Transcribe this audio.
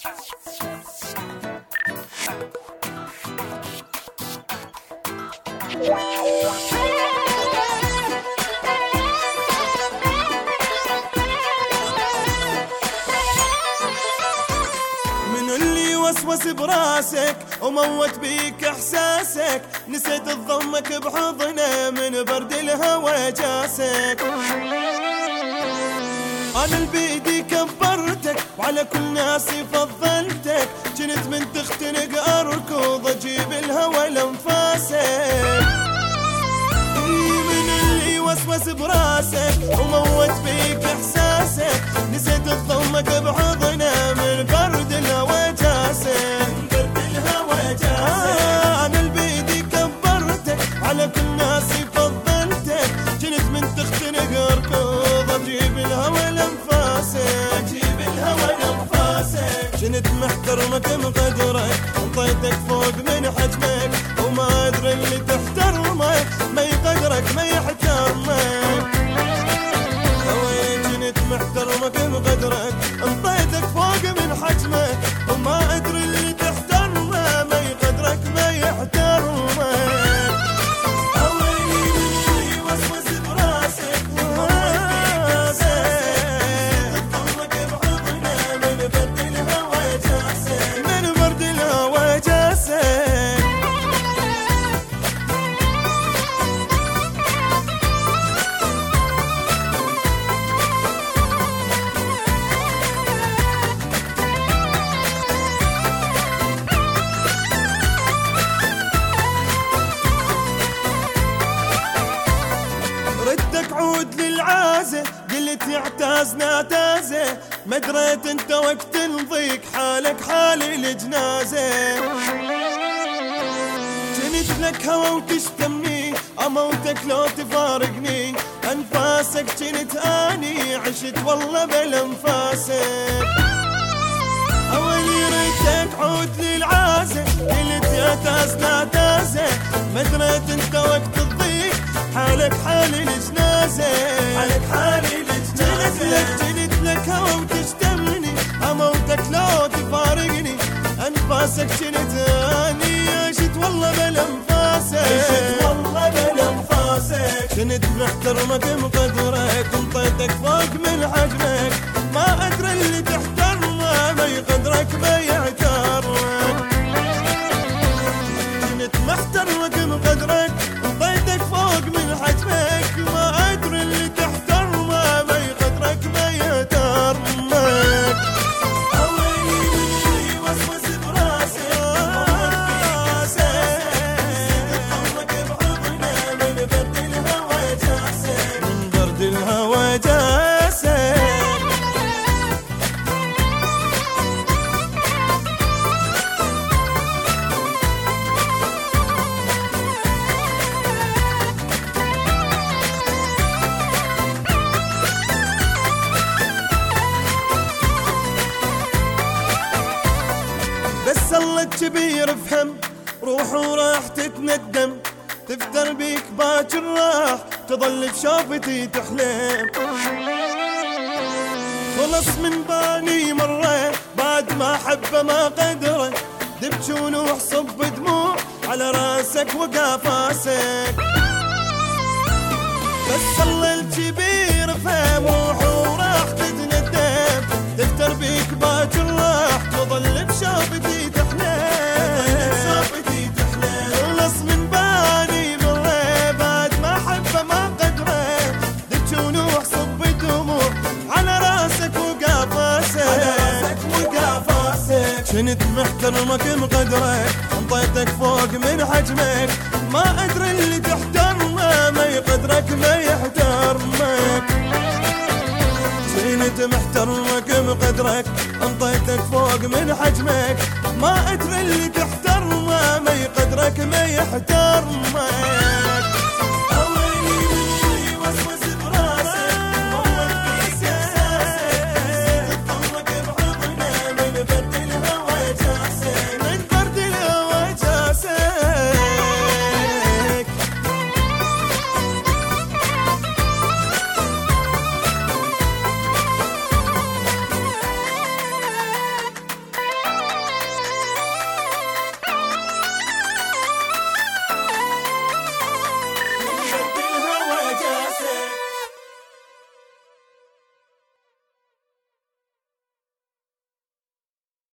من اللي وسوس براسك وموت بيك احساسك، نسيت تضمك بحضنه من برد الهوى جاسك. انا البيدي كبرتك وعلى كل ناسي فضلتك، جنت من تختنق اركض اجيب الهوى لانفاسك. من اللي وسوس براسك وموت بيك احساسك، نسيت تضمك بحضنه من برد الهوى جاسك. انا البيدي كبرتك على كل ناسي فضلتك، جنت من تختنق اركض اجيب الهوى لانفاسك. جنت محترمك مقدرك انطيتك فوق من حجمك، وما ادري اللي تحترمك ما يقدرك ما يحترمك. جنت محترمك مقدرك انطيتك فوق من حجمك، وما ادري اللي تحترمه ما يقدرك ما يحترمك. ردك عود للعازة قلت يعتازنا تازة، ما دريت انت وقت نضيق حالك حالي الجنازة. جنت لك هوى وتشتمني اموتك لو تفارقني، انفاسك جنت اني عشت والله بالانفاسك. اولي ردك عود للعازة قلت يعتازنا تازة، ما دريت انت وقت تضيق حالك حالي الجنازة. جنت لك هوى وتشتمني اموتك لو تفارقني، انفاسك جنت اني عشت والله بالانفاسك. جنت محترمك مقدرك انطيتك فوق من حجمك، ما ادري اللي تحترمه ما يقدرك ما يعترمك. جنت محترمك مقدرك انطيتك فوق من حجمك، ما ادري اللي تحترمه ما يقدرك ما يحترمك. من برد الهوى جاسك. بس الله الكبير فهم روح وراح تتندم، تفتر بيك باكر راح تظل بشوفتي تحلم. خلص من بالي مرة بعد ما حبه ما قدره، دبج ونوح صب دموع على راسك وقفاسك. بس الله الكبير فهم روح وراح تتندم، تفتر بيك باكر راح تظل بشوفتي تحلم. خلص من بالي مرة بعد ما حبه ما قدره، دبج ونوح صب دموع على راسك وقفاسك. جنت محترمك مقدرك انطيتك فوق من حجمك، ما ادري اللي تحترمه ما يقدرك ما يحترمك. جنت محترمك مقدرك انطيتك فوق من حجمك، ما ادري اللي تحترمه ما يقدرك ما يحترمك.